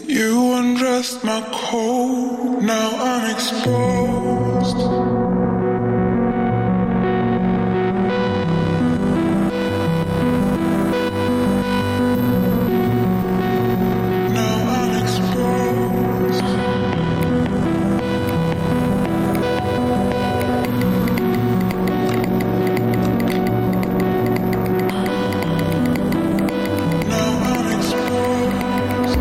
You undressed my coat, now I'm exposed. Now I'm exposed. Now I'm exposed.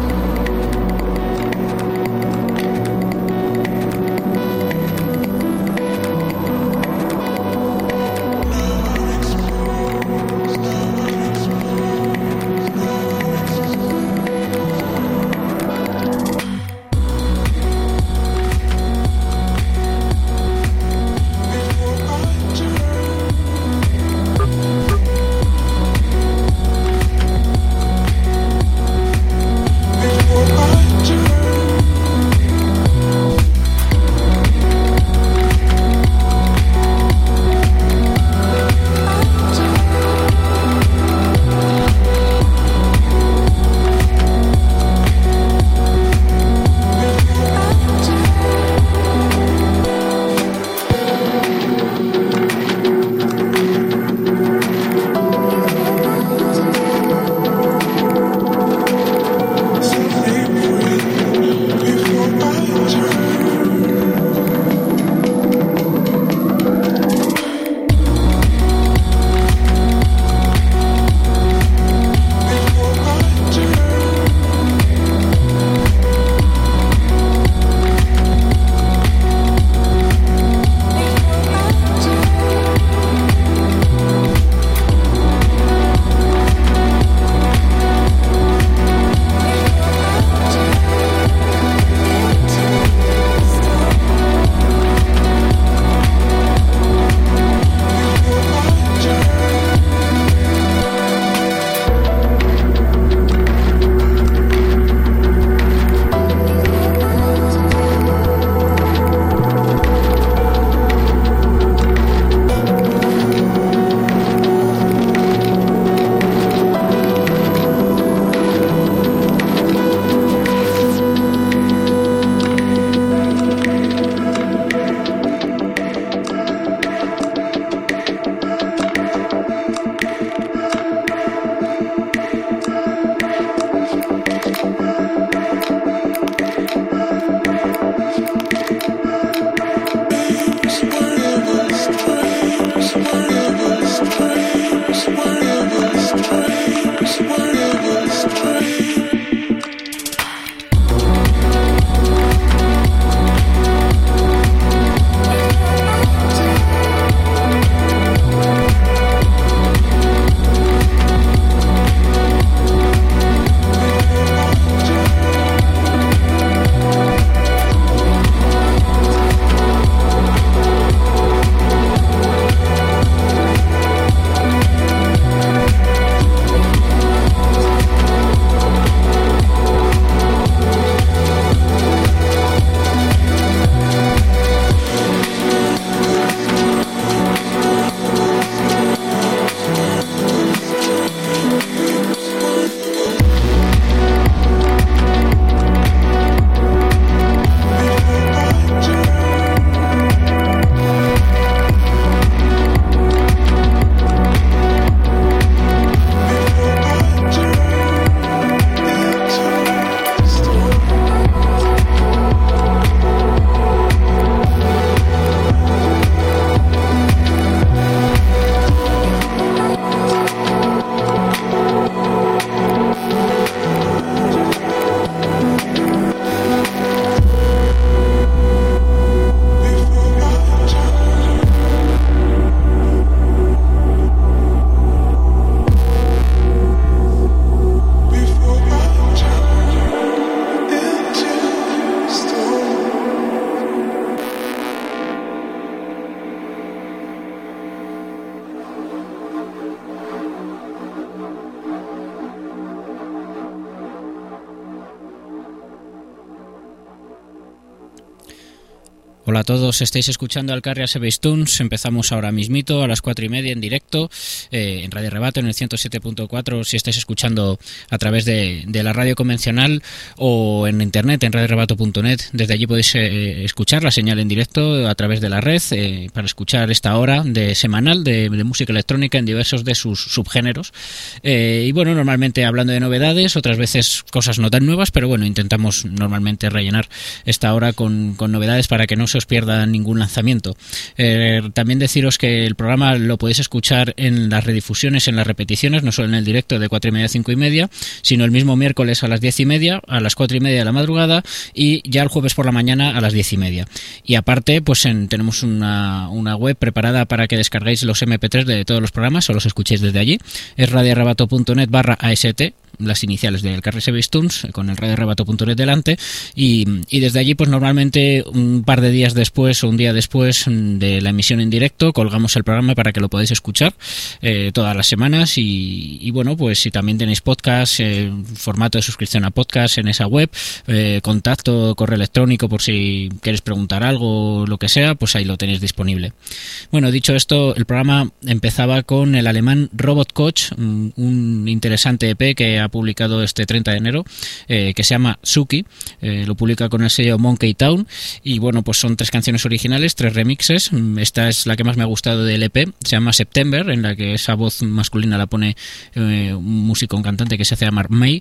Hola a todos, estáis escuchando Alcarria Sebastuns. Empezamos ahora mismito a las 4:30 en directo en Radio Rebato en el 107.4 si estáis escuchando a través de la radio convencional o en internet en radiorebato.net. Desde allí podéis escuchar la señal en directo a través de la red para escuchar esta hora de semanal de música electrónica en diversos de sus subgéneros. Y bueno, normalmente hablando de novedades, otras veces cosas no tan nuevas, pero bueno, intentamos normalmente rellenar esta hora con novedades para que no se os pierda ningún lanzamiento. También deciros que el programa lo podéis escuchar en las redifusiones, en las repeticiones, no solo en el directo de 4:30 a 5:30, sino el mismo miércoles a las 10:30, a las 4:30 de la madrugada y ya el jueves por la mañana a las 10:30. Y aparte, pues tenemos una web preparada para que descarguéis los MP3 de todos los programas o los escuchéis desde allí. Es radiorebato.net/AST, las iniciales del Alcarria Sebastuns, con el radiorebato.net delante, y desde allí pues normalmente un par de días después o un día después de la emisión en directo colgamos el programa para que lo podáis escuchar todas las semanas y bueno, pues si también tenéis podcast, formato de suscripción a podcast en esa web, contacto, correo electrónico por si queréis preguntar algo o lo que sea, pues ahí lo tenéis disponible. Bueno, dicho esto, el programa empezaba con el alemán Robot Coach, un interesante EP que ha publicado este 30 de enero, que se llama Suki, lo publica con el sello Monkey Town, y bueno, pues son 3 canciones originales, 3 remixes. Esta es la que más me ha gustado del EP, se llama September, en la que esa voz masculina la pone un músico, un cantante que se hace llamar May,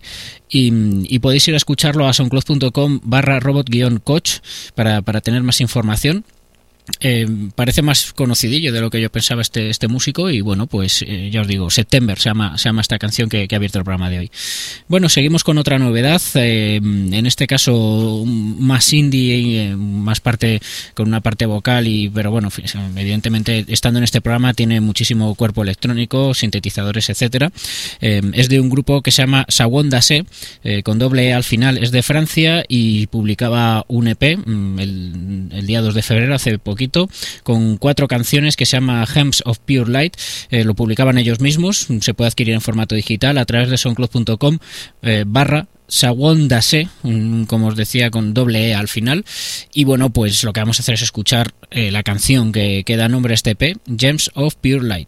y podéis ir a escucharlo a soundcloud.com/robot-coach para tener más información. Parece más conocidillo de lo que yo pensaba este músico y bueno, pues ya os digo, September se llama esta canción que ha abierto el programa de hoy. Bueno, seguimos con otra novedad, en este caso más indie, más parte con una parte vocal, pero bueno, evidentemente estando en este programa tiene muchísimo cuerpo electrónico, sintetizadores, etcétera. Es de un grupo que se llama Sawon Dase, con doble E al final, es de Francia y publicaba un EP el día 2 de febrero, hace poquito, con 4 canciones que se llama Gems of Pure Light. Lo publicaban ellos mismos, se puede adquirir en formato digital a través de soundcloud.com Sawon Dase, como os decía, con doble E al final. Y bueno, pues lo que vamos a hacer es escuchar la canción que da nombre a este EP, Gems of Pure Light.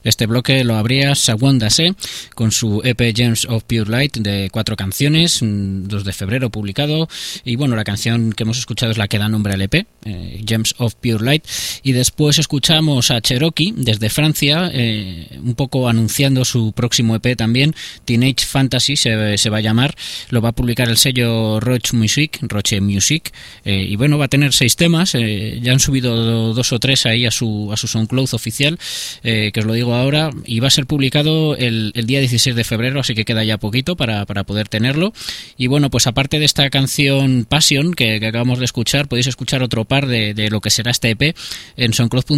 Este bloque lo abría Sawanda Se con su EP Gems of Pure Light de 4 canciones, 2 de febrero publicado, y bueno, la canción que hemos escuchado es la que da nombre al EP, Gems of Pure Light, y después escuchamos a Cherokee desde Francia, un poco anunciando su próximo EP también, Teenage Fantasy se va a llamar, lo va a publicar el sello Roche Music, y bueno, va a tener 6 temas, ya han subido 2 o 3 ahí a su SoundCloud oficial, que os lo digo ahora, y va a ser publicado el día 16 de febrero, así que queda ya poquito para poder tenerlo. Y bueno, pues aparte de esta canción Passion que acabamos de escuchar, podéis escuchar otro par de lo que será este EP en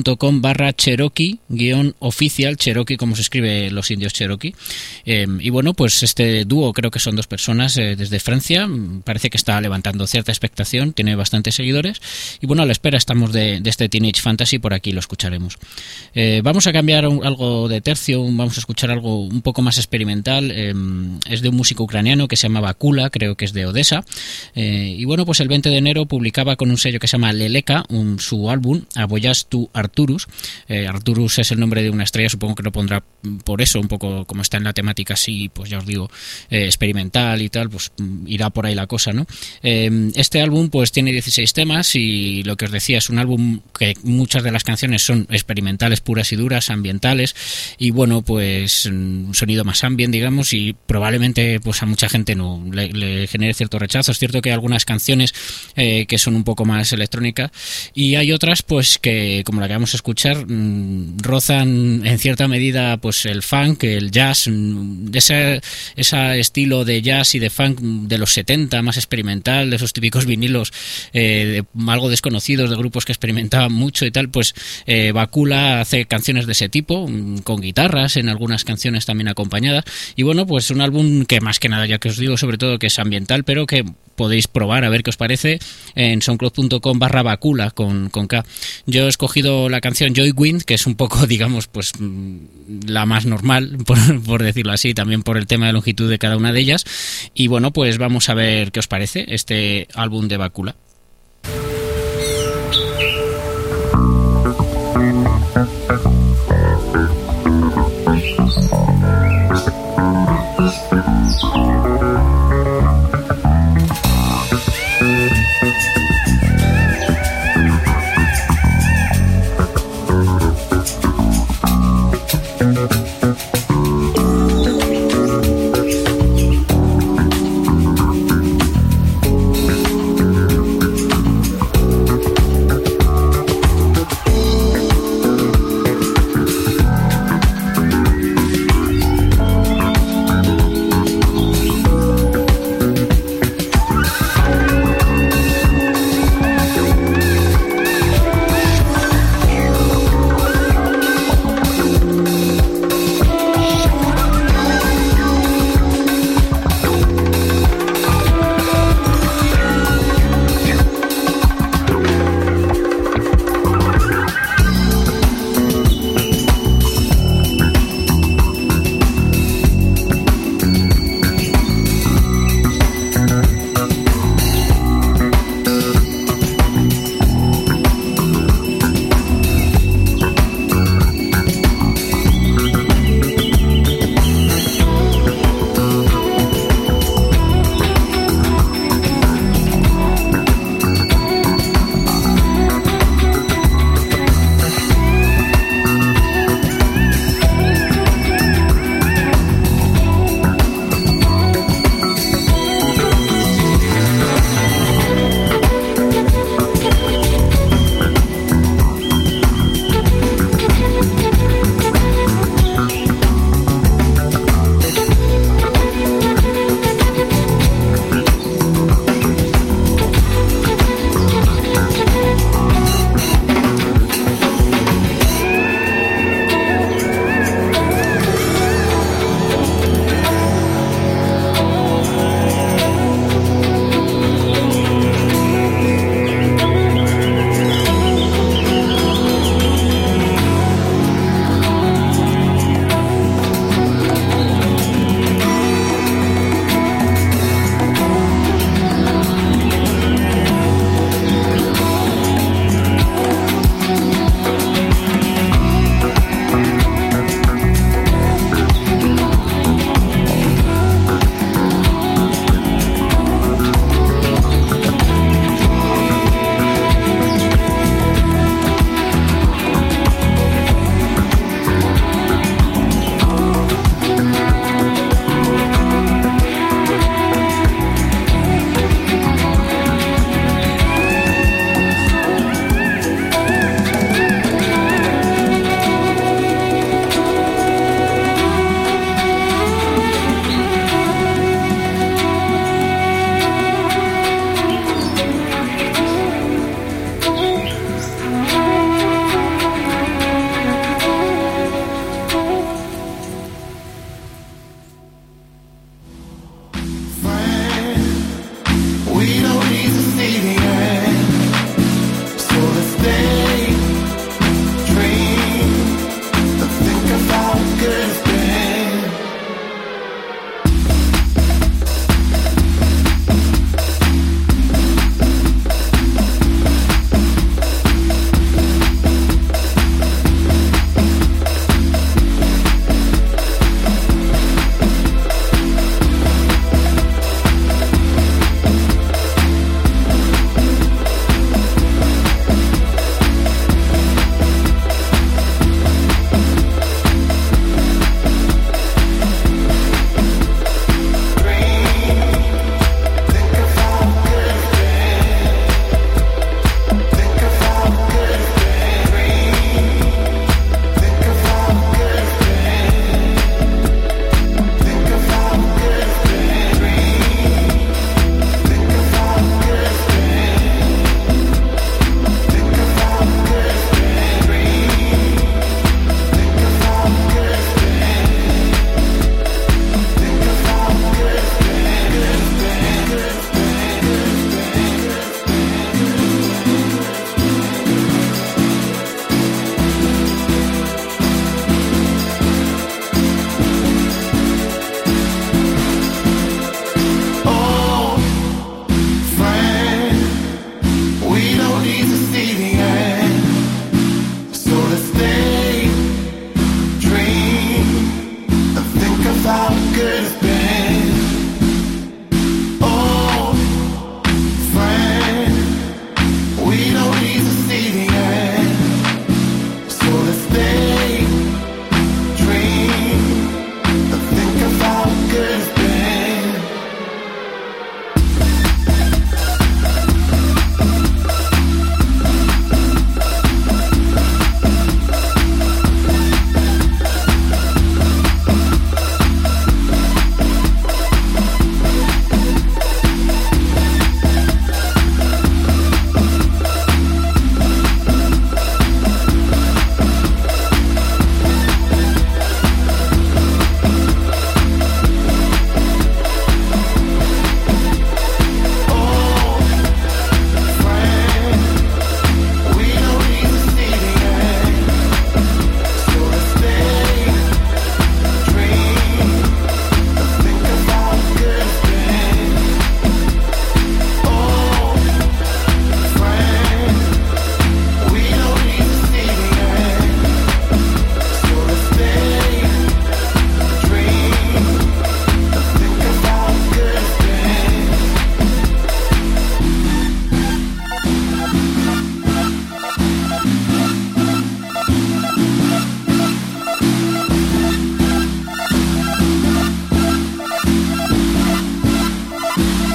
soundcloud.com/Cherokee-oficial, Cherokee como se escribe los indios Cherokee. Y bueno, pues este dúo creo que son 2 personas desde Francia, parece que está levantando cierta expectación, tiene bastantes seguidores, y bueno, a la espera estamos de este Teenage Fantasy, por aquí lo escucharemos. Vamos a cambiar algo de tercio, vamos a escuchar algo un poco más experimental, es de un músico ucraniano que se llama Bakula, creo que es de Odessa, y bueno, pues el 20 de enero publicaba con un sello que se llama Leleka su álbum Aboyas tu Arturus. Arturus es el nombre de una estrella, supongo que lo pondrá por eso, un poco como está en la temática así, pues ya os digo, experimental y tal, pues irá por ahí la cosa, ¿no? Este álbum pues tiene 16 temas y lo que os decía, es un álbum que muchas de las canciones son experimentales puras y duras, ambientales, y bueno, pues un sonido más ambient, digamos, y probablemente pues a mucha gente no le genere cierto rechazo. Es cierto que hay algunas canciones que son un poco más electrónicas, y hay otras pues que, como la que vamos a escuchar, rozan en cierta medida pues el funk, el jazz, ese estilo de jazz y de funk de los 70, más experimental, de esos típicos vinilos algo desconocidos de grupos que experimentaban mucho y tal. Pues Bakula hace canciones de ese tipo, con guitarras, en algunas canciones también acompañadas, y bueno, pues un álbum que más que nada, ya que os digo, sobre todo que es ambiental, pero que podéis probar a ver qué os parece en soundcloud.com/Bakula con K. Yo he escogido la canción Joy Wind, que es un poco, digamos, pues la más normal, por decirlo así, también por el tema de longitud de cada una de ellas, y bueno, pues vamos a ver qué os parece este álbum de Bakula.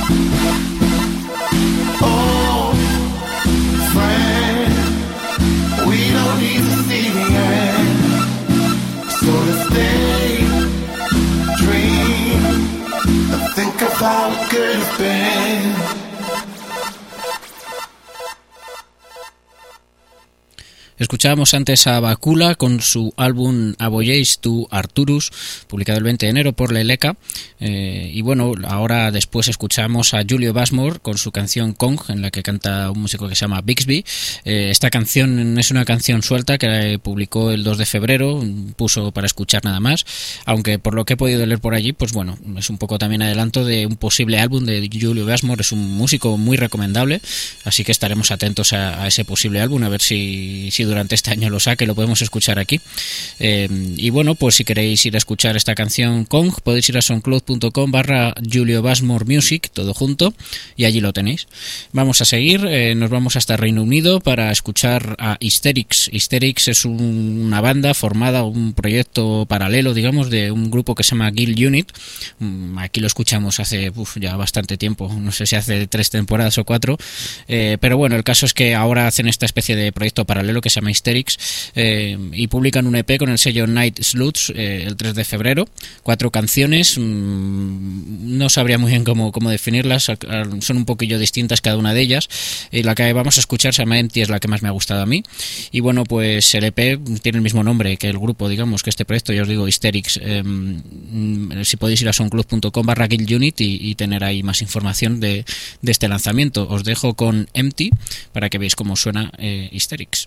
Oh, friend, we don't need to see the end. So let's stay, dream, and think of how it could have been. Escuchábamos antes a Bakula con su álbum A Voyage to Arcturus, publicado el 20 de enero por Leleca. Y bueno, ahora después escuchamos a Julio Basmore con su canción Kong, en la que canta un músico que se llama Bixby. Esta canción es una canción suelta que publicó el 2 de febrero, puso para escuchar nada más, aunque por lo que he podido leer por allí, pues bueno, es un poco también adelanto de un posible álbum de Julio Basmore. Es un músico muy recomendable, así que estaremos atentos a ese posible álbum, a ver si durante este año lo saque, lo podemos escuchar aquí. Y bueno, pues si queréis ir a escuchar esta canción Kong, podéis ir a soundcloud.com/Julio Basmore Music, todo junto, y allí lo tenéis. Vamos a seguir, nos vamos hasta Reino Unido para escuchar a Hysterics. Hysterics es una banda formada, un proyecto paralelo, digamos, de un grupo que se llama Guild Unit. Aquí lo escuchamos hace ya bastante tiempo, no sé si hace 3 temporadas o 4, pero bueno, el caso es que ahora hacen esta especie de proyecto paralelo que se llama Hysterics, y publican un EP con el sello Night Sluts el 3 de febrero, 4 canciones. No sabría muy bien cómo definirlas, son un poquillo distintas cada una de ellas, y la que vamos a escuchar se llama Empty, es la que más me ha gustado a mí. Y bueno, pues el EP tiene el mismo nombre que el grupo, digamos, que este proyecto, ya os digo, Hysterics. Si podéis ir a soundcloud.com/guildunit y tener ahí más información de este lanzamiento. Os dejo con Empty para que veáis cómo suena Hysterics.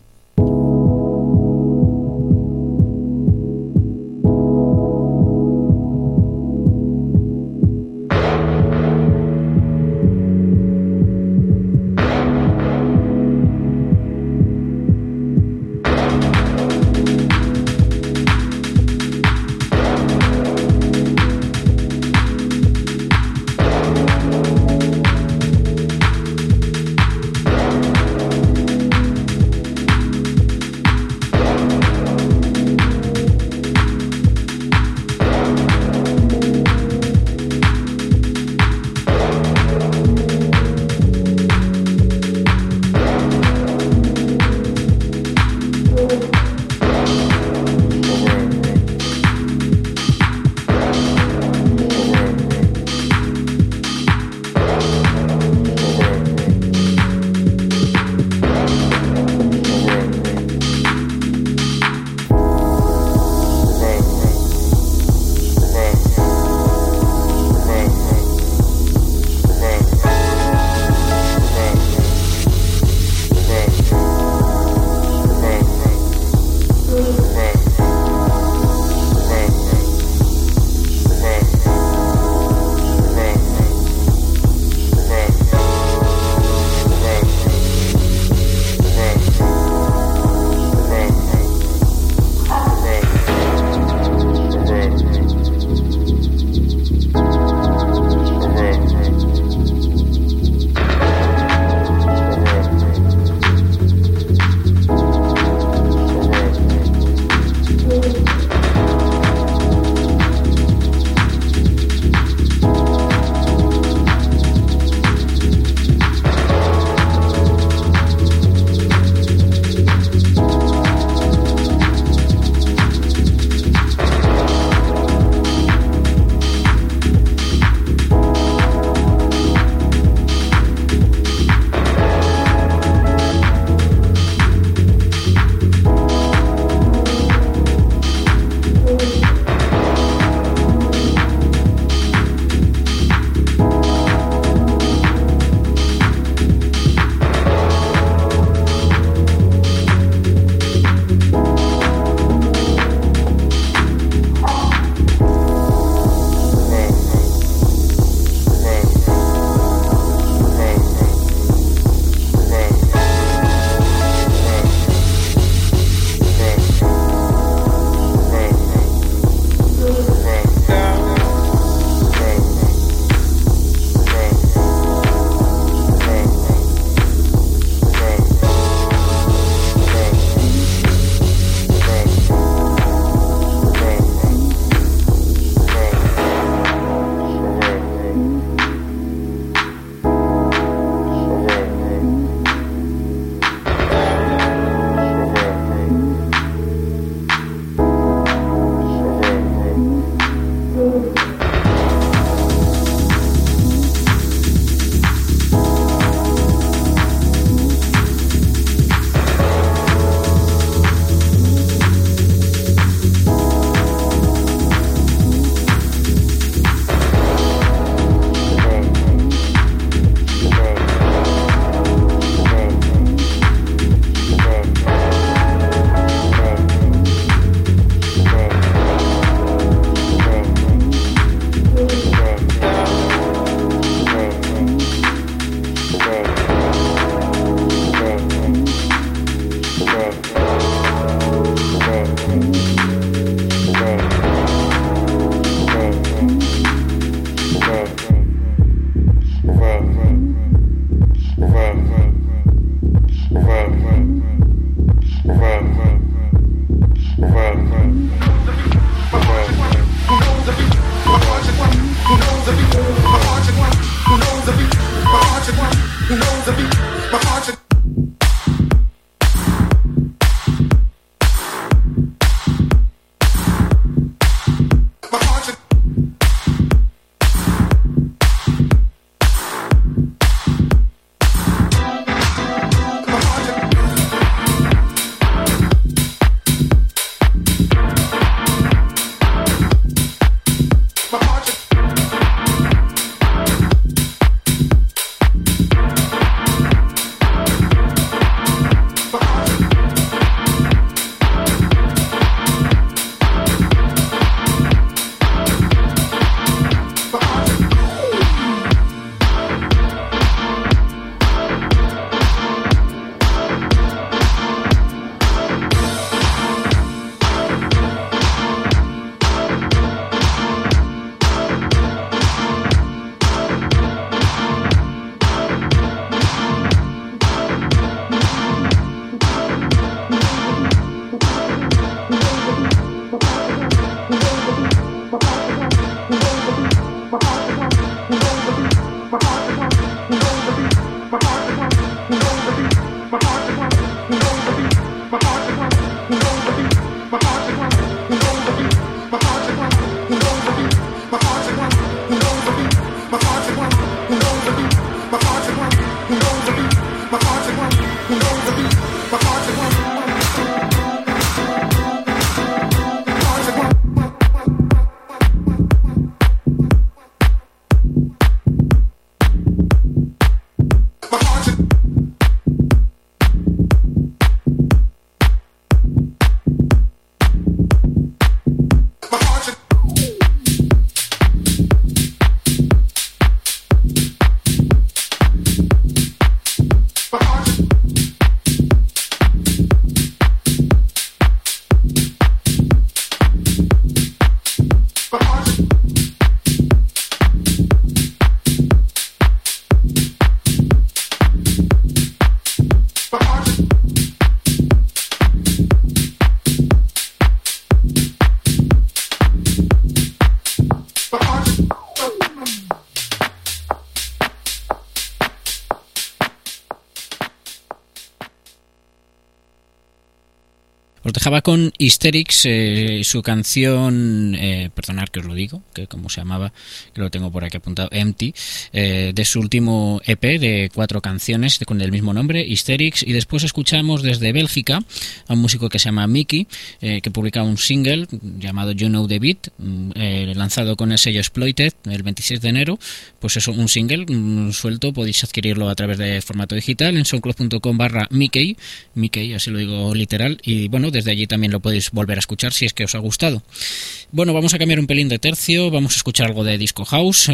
Os dejaba con Hysterics, su canción, perdonad que os lo digo, que como se llamaba, que lo tengo por aquí apuntado, Empty, de su último EP de 4 canciones con el mismo nombre, Hysterics, y después escuchamos desde Bélgica a un músico que se llama Mickey, que publica un single llamado You Know The Beat, lanzado con el sello Exploited el 26 de enero, pues eso, un single suelto, podéis adquirirlo a través de formato digital en soundcloud.com/Mickey, Mickey, así lo digo literal, y bueno, desde allí también lo podéis volver a escuchar si es que os ha gustado. Bueno, vamos a cambiar un pelín de tercio, vamos a escuchar algo de Disco House,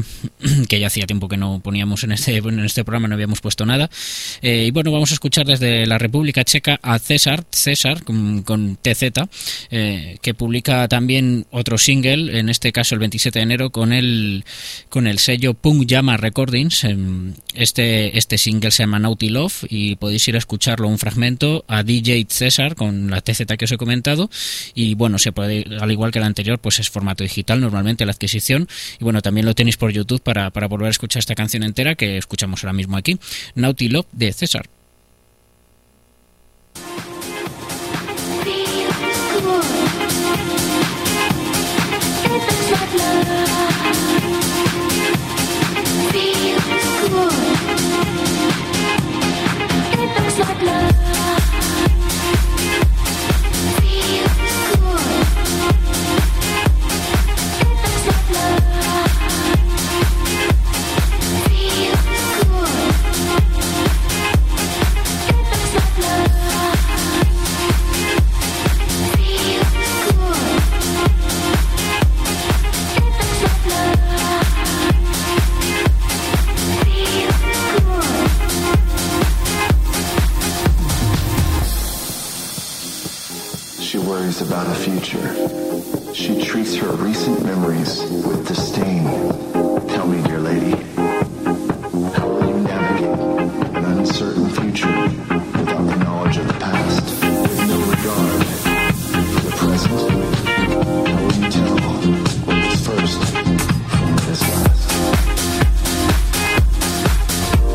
que ya hacía tiempo que no poníamos en este programa, no habíamos puesto nada, y bueno, vamos a escuchar desde la República Checa a César con TZ, que publica también otro single, en este caso el 27 de enero con el sello Punk Llama Recordings. Este single se llama Naughty Love y podéis ir a escucharlo un fragmento a DJ César con la TZ que os he comentado, y bueno, se puede, al igual que el anterior, pues es formato digital normalmente la adquisición, y bueno, también lo tenéis por YouTube para volver a escuchar esta canción entera que escuchamos ahora mismo aquí, Naughty Love de César. About a future. She treats her recent memories with disdain. Tell me, dear lady, how will you navigate an uncertain future without the knowledge of the past, with no regard for the present? How will you tell what was first from what is last?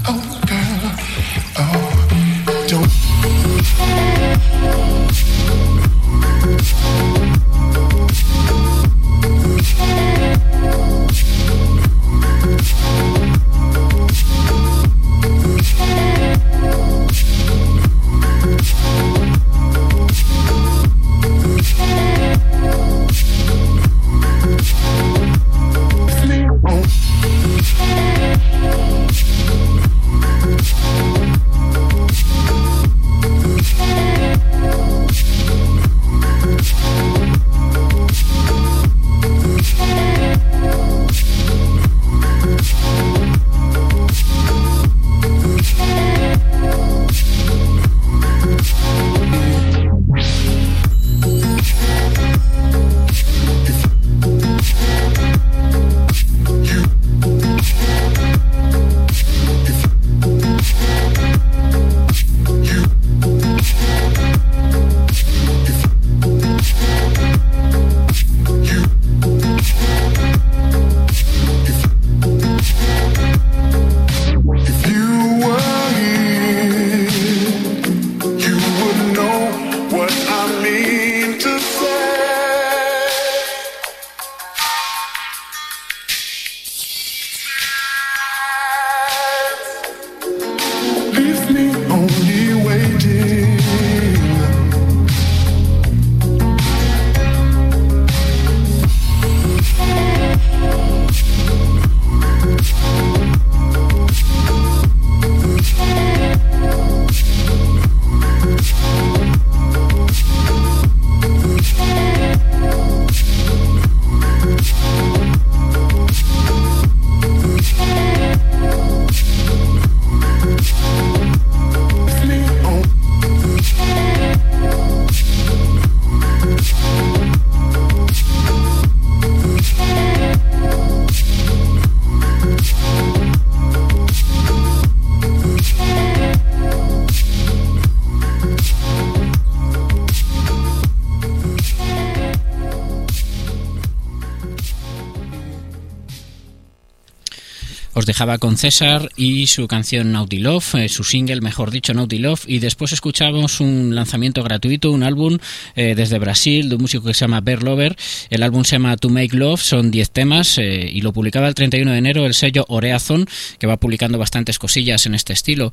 Os dejaba con César y su canción Naughty Love, su single, mejor dicho, Naughty Love, y después escuchamos un lanzamiento gratuito, un álbum desde Brasil de un músico que se llama Bear Lover. El álbum se llama To Make Love, son 10 temas y lo publicaba el 31 de enero el sello Oreazon, que va publicando bastantes cosillas en este estilo.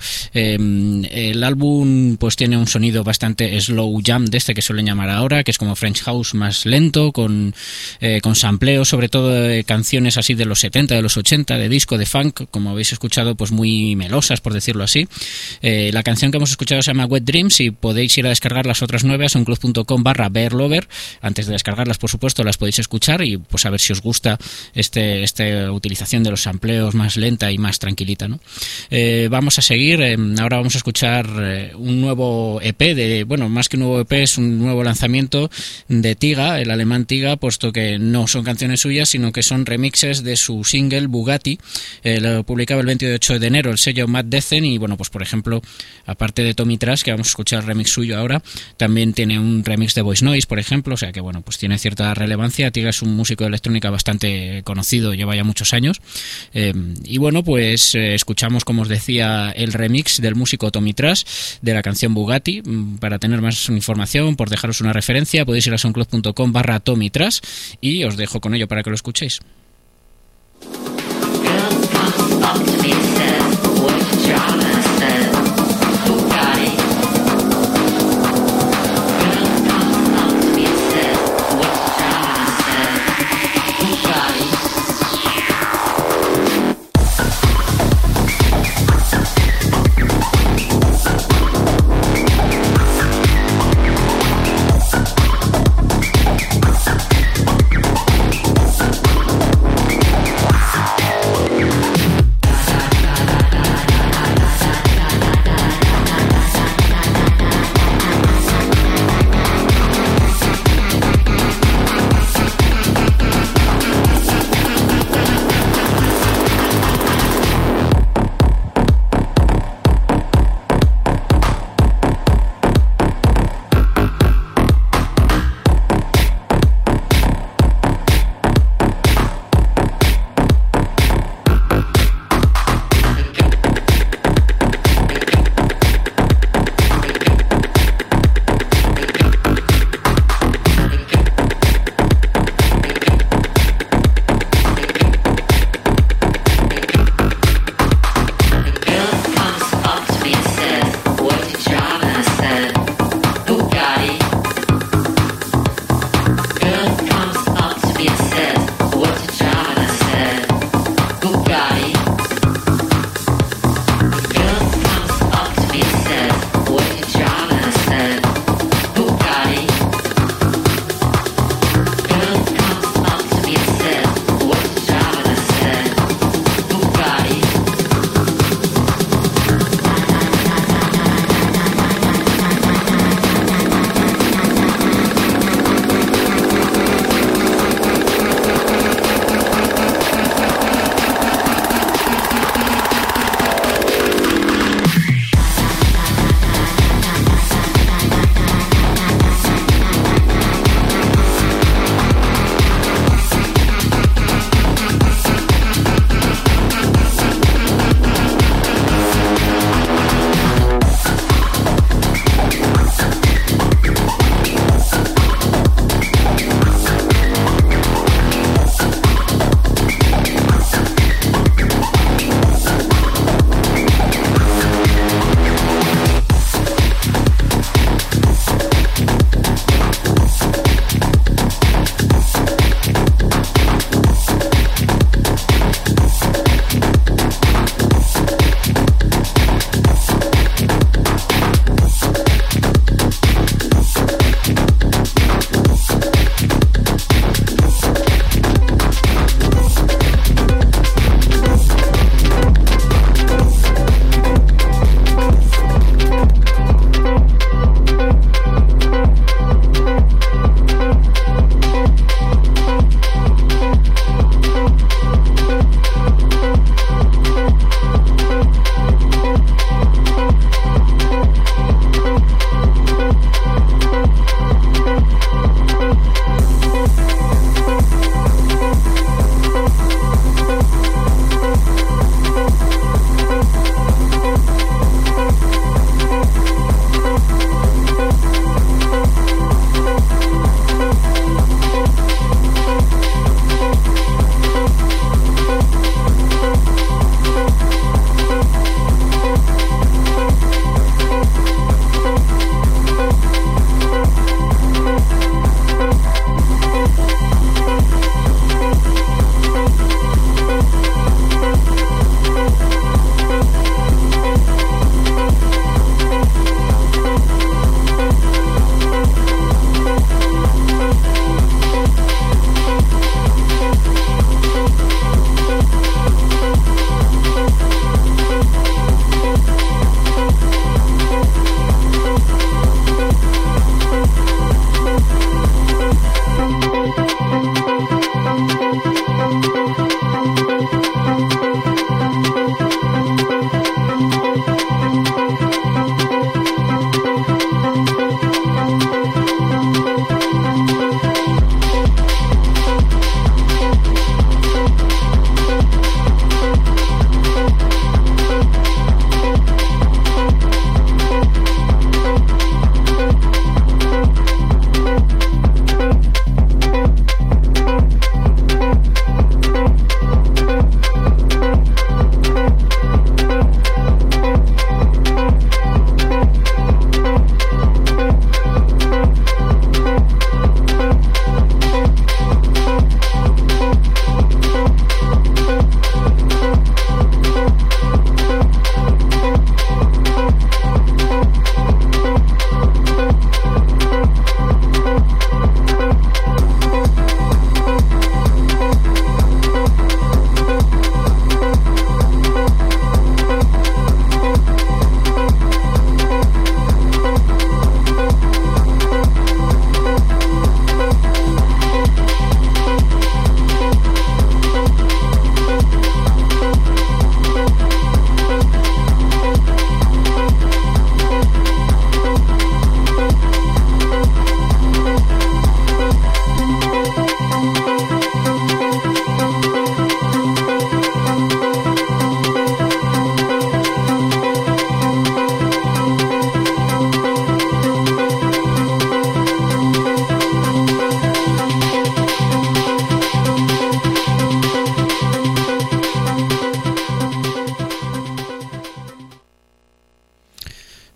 El álbum pues tiene un sonido bastante slow jam, de este que suelen llamar ahora, que es como French House más lento, con sampleos, sobre todo de canciones así de los 70, de los 80, de disco, de funk, como habéis escuchado, pues muy melosas, por decirlo así. La canción que hemos escuchado se llama Wet Dreams y podéis ir a descargar las otras 9 a soundcloud.com/bearlover. Antes de descargarlas, por supuesto, las podéis escuchar y pues a ver si os gusta esta utilización de los sampleos más lenta y más tranquilita, ¿no? Vamos a seguir. Ahora vamos a escuchar un nuevo EP, bueno, más que un nuevo EP, es un nuevo lanzamiento de Tiga, el alemán Tiga, puesto que no son canciones suyas, sino que son remixes de su single Bugatti. Lo publicaba el 28 de enero el sello Mad Decen y bueno, pues por ejemplo, aparte de Tommy Trash, que vamos a escuchar el remix suyo ahora, también tiene un remix de Voice Noise, por ejemplo, o sea que bueno, pues tiene cierta relevancia. Tiga es un músico de electrónica bastante conocido, lleva ya muchos años, y bueno, pues escuchamos, como os decía, el remix del músico Tommy Trash de la canción Bugatti. Para tener más información, por dejaros una referencia, podéis ir a soundcloud.com/Tommy Trash y os dejo con ello para que lo escuchéis. Up to me and says, what's your job? And I said, Bugatti. Girl comes up to me and says, what's your job? And I said, Bugatti.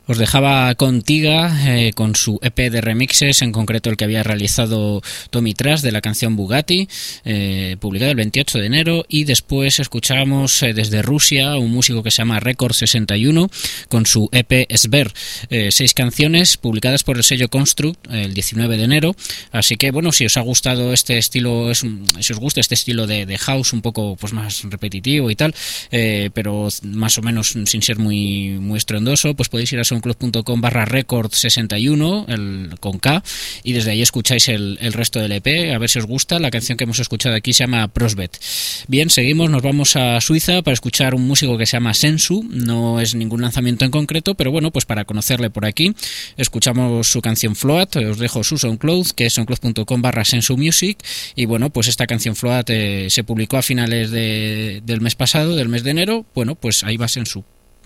Os dejaba con Tiga, con su EP de remixes, en concreto el que había realizado Tommy Trash de la canción Bugatti, publicado el 28 de enero, y después escuchamos desde Rusia un músico que se llama Record 61 con su EP Sver, 6 canciones publicadas por el sello Construct el 19 de enero. Así que bueno, si os ha gustado este estilo, si os gusta este estilo de house un poco pues más repetitivo y tal, pero más o menos sin ser muy estruendoso, pues podéis ir a soundcloud.com/record61 con K, y desde ahí escucháis el resto del EP, a ver si os gusta. La canción que hemos escuchado aquí se llama Prosbet. Bien, seguimos, nos vamos a Suiza para escuchar un músico que se llama Sensu. No es ningún lanzamiento en concreto, pero bueno, pues para conocerle por aquí escuchamos su canción Float. Os dejo su SoundCloud, que es soundcloud.com/Sensu Music, y bueno, pues esta canción Float se publicó a finales del mes pasado, del mes de enero. Bueno, pues ahí va Sensu.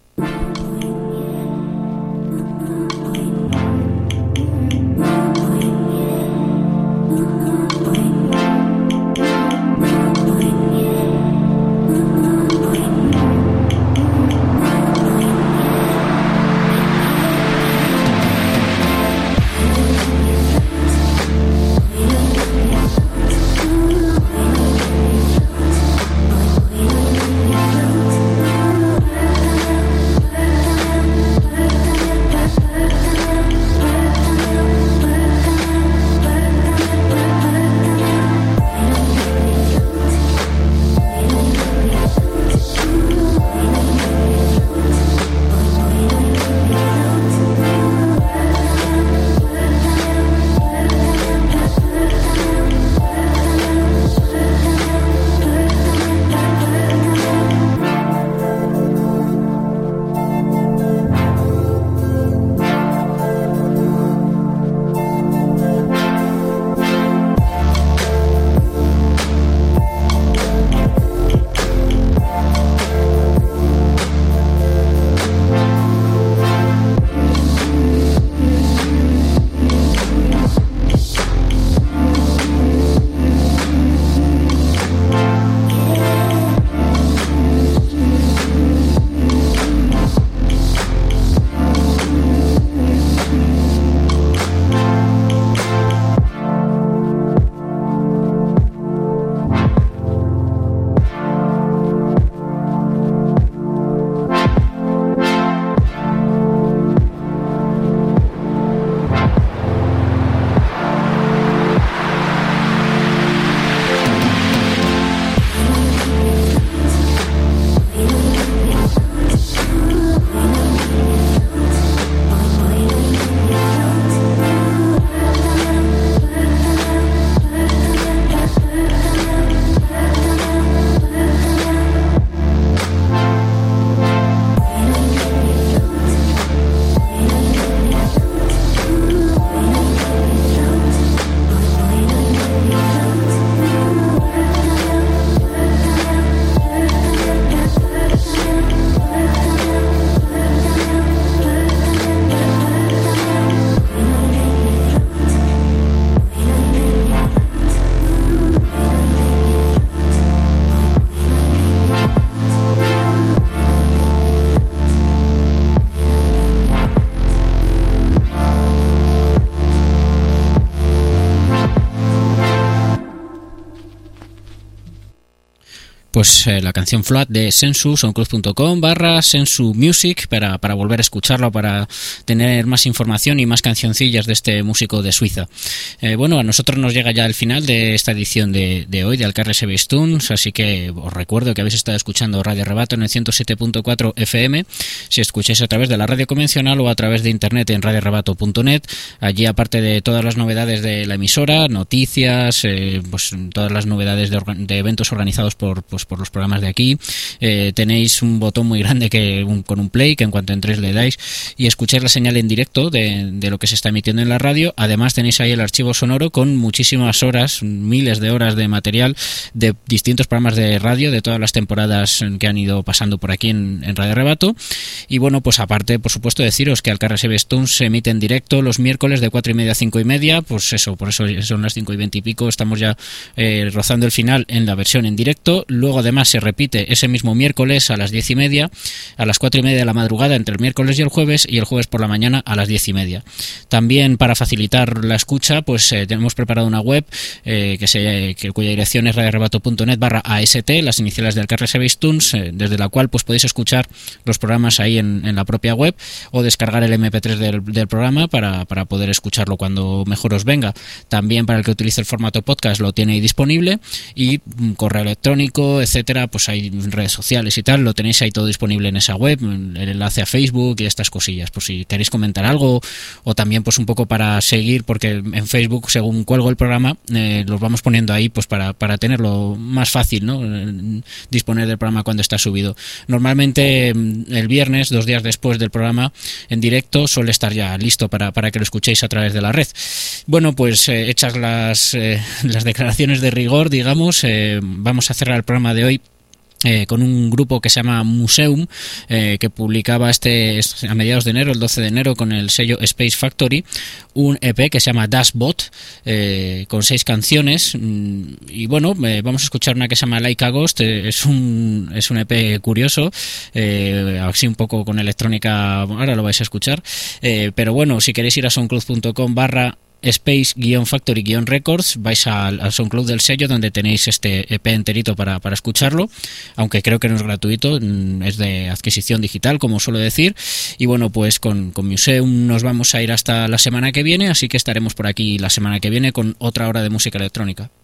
Pues la canción Float de Sensu, soundcloud.com/Sensu Music, para volver a escucharlo, para tener más información y más cancioncillas de este músico de Suiza. Bueno, a nosotros nos llega ya el final de esta edición de hoy de Alcarre Sebeis Tunes, así que os recuerdo que habéis estado escuchando Radio Rebato en el 107.4 FM, si escucháis a través de la radio convencional o a través de internet en radiorebato.net. Allí, aparte de todas las novedades de la emisora, noticias, pues todas las novedades de eventos organizados por los programas de aquí, tenéis un botón muy grande con un play, que en cuanto entréis le dais y escucháis la señal en directo de lo que se está emitiendo en la radio. Además tenéis ahí el archivo sonoro con muchísimas horas, miles de horas de material de distintos programas de radio de todas las temporadas que han ido pasando por aquí en Radio Rebato. Y bueno, pues aparte, por supuesto, deciros que Alcarre Sebeis Tunes se emite en directo los miércoles de 4:30 a 5:30, pues eso, por eso son las 5:20 y pico, estamos ya rozando el final en la versión en directo. Luego luego además se repite ese mismo miércoles a las 10:30, a las 4:30 de la madrugada entre el miércoles y el jueves por la mañana a las 10:30. También, para facilitar la escucha, pues tenemos preparado una web cuya dirección es radioarrebato.net/AST, las iniciales del Carles Sebeistuns, desde la cual pues podéis escuchar los programas ahí en la propia web, o descargar el MP3 del programa para poder escucharlo cuando mejor os venga. También, para el que utilice el formato podcast, lo tiene ahí disponible, y correo electrónico, etcétera, pues hay redes sociales y tal, lo tenéis ahí todo disponible en esa web, el enlace a Facebook y estas cosillas, por si queréis comentar algo, o también pues un poco para seguir, porque en Facebook, según cuelgo el programa, los vamos poniendo ahí pues para tenerlo más fácil, ¿no? Disponer del programa cuando está subido. Normalmente el viernes, 2 días después del programa en directo, suele estar ya listo para que lo escuchéis a través de la red. Bueno, pues hechas las declaraciones de rigor, digamos, vamos a cerrar el programa de hoy con un grupo que se llama Museum, que publicaba a mediados de enero, el 12 de enero, con el sello Space Factory, un EP que se llama Dashbot, con 6 canciones, y bueno, vamos a escuchar una que se llama Like a Ghost. Es un EP curioso, así un poco con electrónica, ahora lo vais a escuchar, pero bueno, si queréis ir a soundcloud.com/Space-Factory-Records, vais al SoundCloud del sello, donde tenéis este EP enterito para escucharlo, aunque creo que no es gratuito, es de adquisición digital, como suelo decir. Y bueno, pues con Museum nos vamos a ir hasta la semana que viene, así que estaremos por aquí la semana que viene con otra hora de música electrónica.